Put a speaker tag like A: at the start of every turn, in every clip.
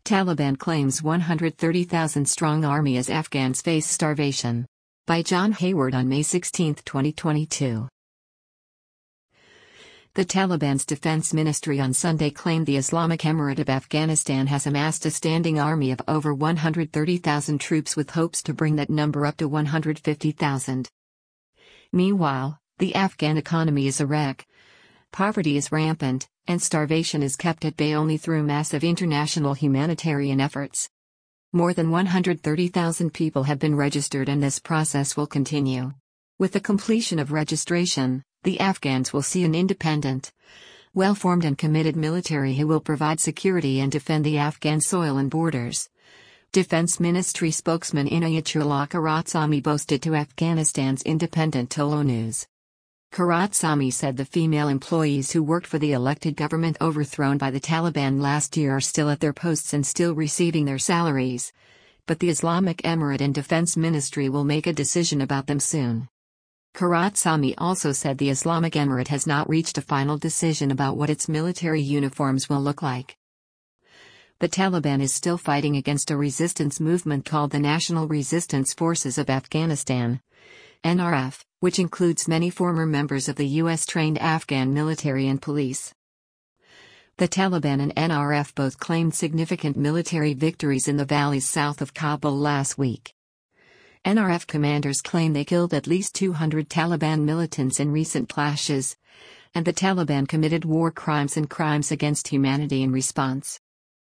A: Taliban claims 130,000-strong army as Afghans face starvation. By John Hayward on May 16, 2022. The Taliban's defense ministry on Sunday claimed the Islamic Emirate of Afghanistan has amassed a standing army of over 130,000 troops with hopes to bring that number up to 150,000. Meanwhile, the Afghan economy is a wreck. Poverty is rampant, and starvation is kept at bay only through massive international humanitarian efforts. More than 130,000 people have been registered, and this process will continue. With the completion of registration, the Afghans will see an independent, well-formed and committed military who will provide security and defend the Afghan soil and borders. Defense Ministry spokesman Inayatullah Karatsami boasted to Afghanistan's independent Tolo News. Karatsami said the female employees who worked for the elected government overthrown by the Taliban last year are still at their posts and still receiving their salaries. But the Islamic Emirate and Defense Ministry will make a decision about them soon. Karatsami also said the Islamic Emirate has not reached a final decision about what its military uniforms will look like. The Taliban is still fighting against a resistance movement called the National Resistance Forces of Afghanistan, NRF, which includes many former members of the U.S.-trained Afghan military and police. The Taliban and NRF both claimed significant military victories in the valleys south of Kabul last week. NRF commanders claim they killed at least 200 Taliban militants in recent clashes, and the Taliban committed war crimes and crimes against humanity in response.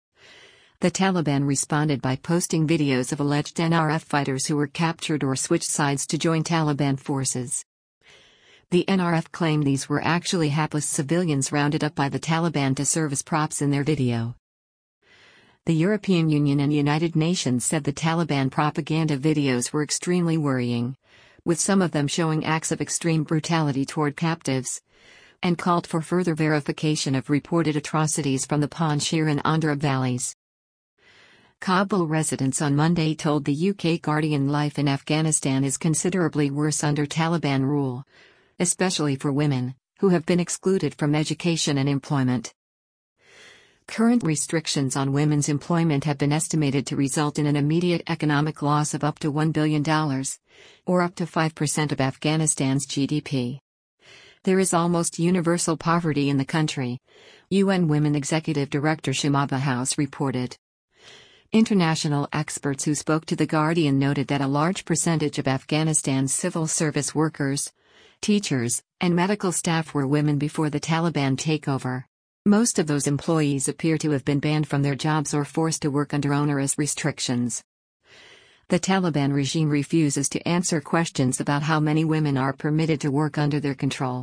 A: The Taliban responded by posting videos of alleged NRF fighters who were captured or switched sides to join Taliban forces. The NRF claimed these were actually hapless civilians rounded up by the Taliban to serve as props in their video. The European Union and United Nations said the Taliban propaganda videos were extremely worrying, with some of them showing acts of extreme brutality toward captives, and called for further verification of reported atrocities from the Panjshir and Andhra valleys. Kabul residents on Monday told the UK Guardian life in Afghanistan is considerably worse under Taliban rule, especially for women, who have been excluded from education and employment. Current restrictions on women's employment have been estimated to result in an immediate economic loss of up to $1 billion, or up to 5% of Afghanistan's GDP. There is almost universal poverty in the country, UN Women Executive Director Shamaba House reported. International experts who spoke to The Guardian noted that a large percentage of Afghanistan's civil service workers, teachers, and medical staff were women before the Taliban takeover. Most of those employees appear to have been banned from their jobs or forced to work under onerous restrictions. The Taliban regime refuses to answer questions about how many women are permitted to work under their control.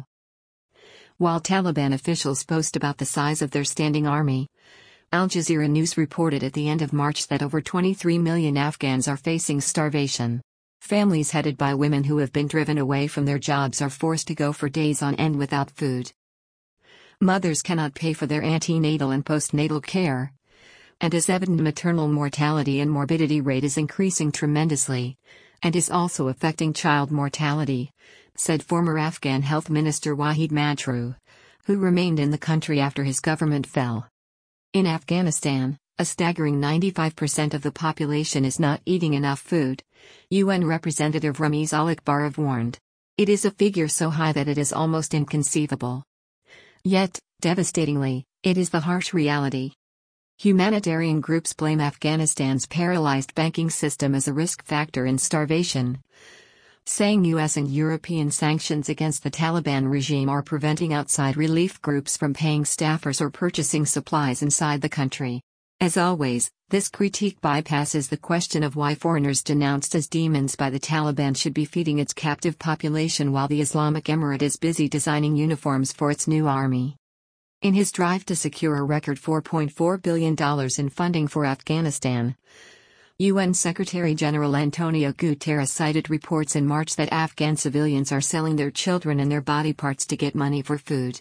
A: While Taliban officials boast about the size of their standing army, Al Jazeera News reported at the end of March that over 23 million Afghans are facing starvation. Families headed by women who have been driven away from their jobs are forced to go for days on end without food. Mothers cannot pay for their antenatal and postnatal care. And as evident, maternal mortality and morbidity rate is increasing tremendously, and is also affecting child mortality, said former Afghan Health Minister Wahid Majroh, who remained in the country after his government fell. In Afghanistan, a staggering 95% of the population is not eating enough food, UN Representative Ramiz Alakbarov warned. It is a figure so high that it is almost inconceivable. Yet, devastatingly, it is the harsh reality. Humanitarian groups blame Afghanistan's paralyzed banking system as a risk factor in starvation, saying US and European sanctions against the Taliban regime are preventing outside relief groups from paying staffers or purchasing supplies inside the country. As always, this critique bypasses the question of why foreigners denounced as demons by the Taliban should be feeding its captive population while the Islamic Emirate is busy designing uniforms for its new army. In his drive to secure a record $4.4 billion in funding for Afghanistan, UN Secretary-General Antonio Guterres cited reports in March that Afghan civilians are selling their children and their body parts to get money for food.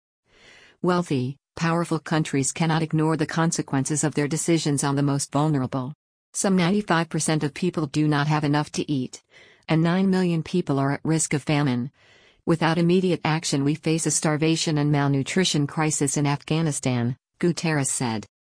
A: Wealthy, powerful countries cannot ignore the consequences of their decisions on the most vulnerable. Some 95% of people do not have enough to eat, and 9 million people are at risk of famine. Without immediate action, we face a starvation and malnutrition crisis in Afghanistan, Guterres said.